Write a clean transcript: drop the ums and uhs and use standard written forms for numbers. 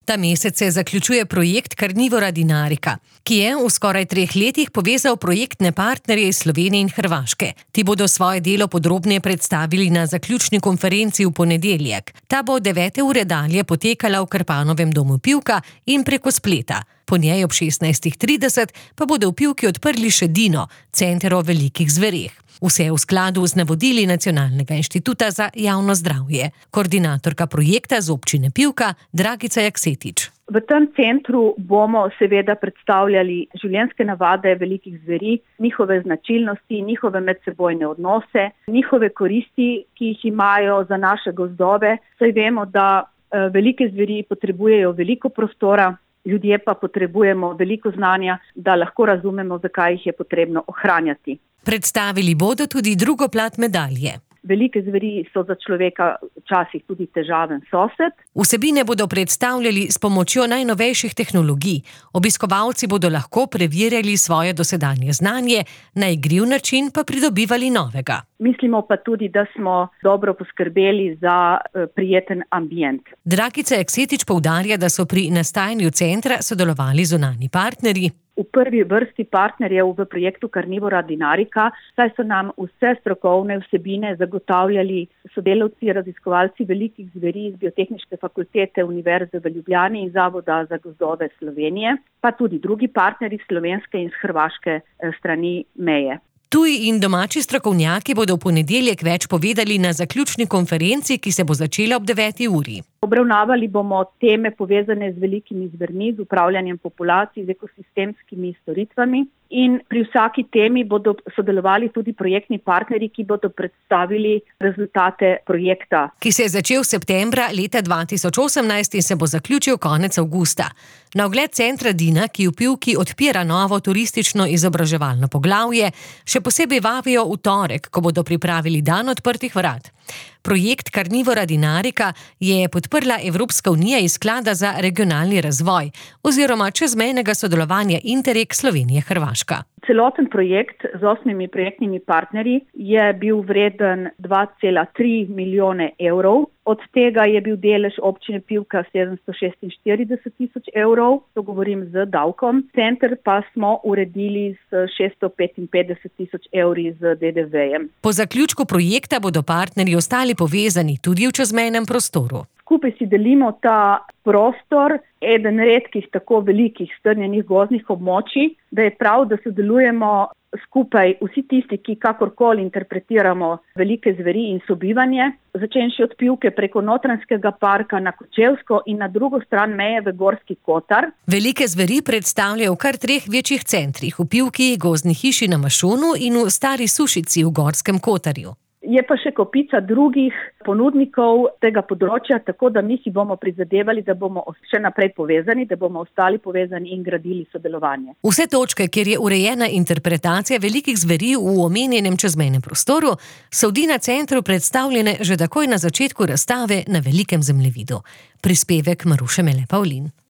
Ta mesec se zaključuje projekt Carnivora Dinarica, ki je v skoraj 3 letih povezal projektne partnerje iz Slovenije in Hrvaške. Ti bodo svoje delo podrobneje predstavili na zaključni konferenci v ponedeljek. Ta bo od 9. ure dalje potekala v Krpanovem domu Pivka in preko spleta. Po njej ob 16.30 pa bodo v Pivki odprli še Dino, center o velikih zvereh. Vse v skladu z navodili Nacionalnega inštituta za javno zdravje. Koordinatorka projekta z občine Pivka, Dragica Jaksetič. V tem centru bomo seveda predstavljali življenjske navade velikih zveri, njihove značilnosti, njihove medsebojne odnose, njihove koristi, ki jih imajo za naše gozdove. Saj vemo, da velike zveri potrebujejo veliko prostora, ljudje pa potrebujemo veliko znanja, da lahko razumemo, zakaj jih je potrebno ohranjati. Predstavili bodo tudi drugo plat medalje. Velike zveri so za človeka včasih tudi težaven sosed. Vsebine bodo predstavljali s pomočjo najnovejših tehnologij. Obiskovalci bodo lahko preverjali svoje dosedanje znanje, na igriv način pa pridobivali novega. Mislimo pa tudi, da smo dobro poskrbeli za prijeten ambient. Dragica Jaksetič poudarja, da so pri nastajanju centra sodelovali zunanji partnerji. V prvi vrsti partnerjev v projektu Carnivora Dinarica, saj so nam vse strokovne vsebine zagotavljali sodelavci, raziskovalci velikih zveri iz Biotehniške fakultete Univerze v Ljubljani in Zavoda za gozdove Slovenije, pa tudi drugi partnerji slovenske in hrvaške strani meje. Tuji in domači strokovnjaki bodo v ponedeljek več povedali na zaključni konferenci, ki se bo začela ob 9. uri. Obravnavali bomo teme povezane z velikimi zvermi, z upravljanjem populacij, z ekosistemskimi storitvami in pri vsaki temi bodo sodelovali tudi projektni partnerji, ki bodo predstavili rezultate projekta. Ki se je začel septembra leta 2018 in se bo zaključil konec avgusta. Na ogled centra Dina, ki v Pivki odpira novo turistično izobraževalno poglavje, še posebej vabijo v torek, ko bodo pripravili dan odprtih vrat. Projekt Carnivora Dinarica je podprla Evropska unija iz Sklada za regionalni razvoj oziroma čezmejnega sodelovanja Interreg Slovenije-Hrvaška. Celoten projekt z 8 projektnimi partnerji je bil vreden 2,3 milijone evrov. Od tega je bil delež občine Pivka 746 tisoč evrov, to govorim z davkom. Center pa smo uredili s 655 tisoč evri z DDV-jem. Po zaključku projekta bodo partnerji ostali povezani tudi v čezmejnem prostoru. Skupaj si delimo ta prostor, eden redkih tako velikih strnjenih gozdnih območij, da je prav, da sodelujemo skupaj vsi tisti, ki kakorkoli interpretiramo velike zveri in sobivanje, začenši od Pivke preko Notranjskega parka na Kočevsko in na drugo stran meje v Gorski Kotar. Velike zveri predstavljajo v kar 3 večjih centrih, v Pivki, Gozdni hiši na Mašunu in v Stari Sušici v Gorskem Kotarju. Je pa še kopica drugih ponudnikov tega področja, tako da mi si bomo prizadevali, da bomo še naprej povezani, da bomo ostali povezani in gradili sodelovanje. Vse točke, kjer je urejena interpretacija velikih zveri v omenjenem čezmejnem prostoru, so v Dina centru predstavljene že takoj na začetku razstave na velikem zemljevidu. Prispevek Maruše Mele Pavlin.